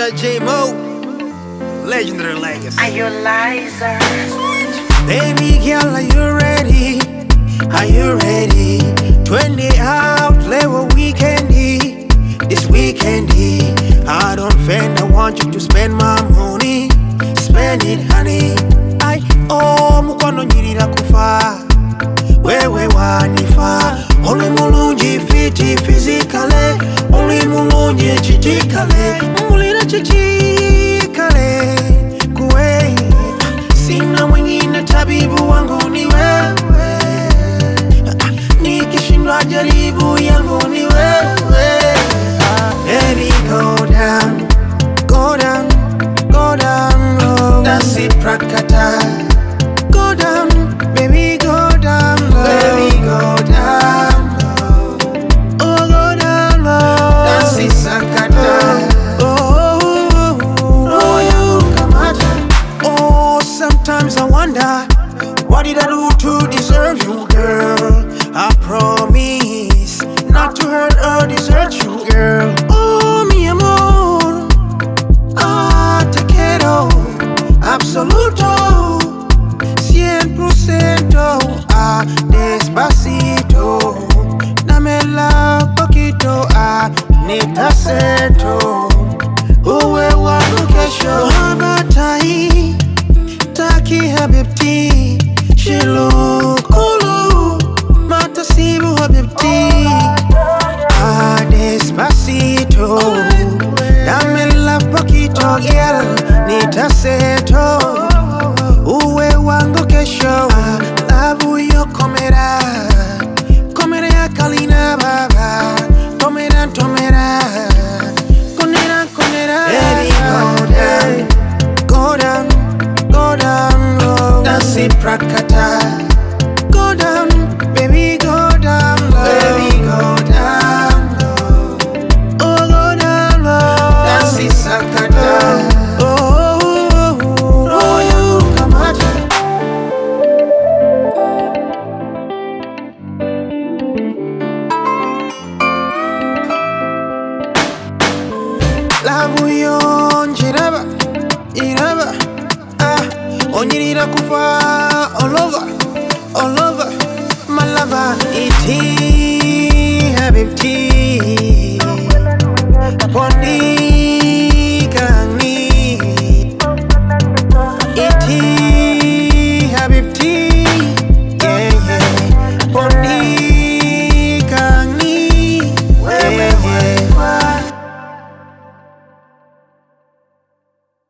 Mr. J-Mo, legendary legacy. Are you Liza? Baby girl, are you ready? Are you ready? 20 out, level weekendy. This weekendy, I don't offend, I want you to spend my money. Spend it, honey. Mukono nyirira kufa. Wewe wanifa. Oli mulungi fiti physically. Oli mulungi chitikale. Mulira chitikale. Kuwe sina mwingine, tabibu wangu ni wewe. Nikishindwa jaribu yangu ni wewe. Baby go down, go down, go down low. Dance prakata. Go down, baby go down low. Baby go down low. Oh go down low. Dance sakata. Oh, sometimes I wonder, what did I do to deserve you, girl? I promise not to hurt or desert you, girl. Oh, mi amor, te quiero, absoluto, 100%, despacito, dámela poquito, nitaseto, uwe wangu kesho. Habatai, taki habibti, shilukulu, matasibu habibti, despacito, dámela poquito, girl, nitaseto, uwe wangu kesho. Labu yo komera, komera ya kalina baba, komera tomera, konera konera. Baby go down, go down, go down low. Dance prakata. Go down, baby go down low. Baby go down low. Oh go down low. Dance sakata. Labu yo njiraba, iraba, onyirira kufa all over, my lover, iti.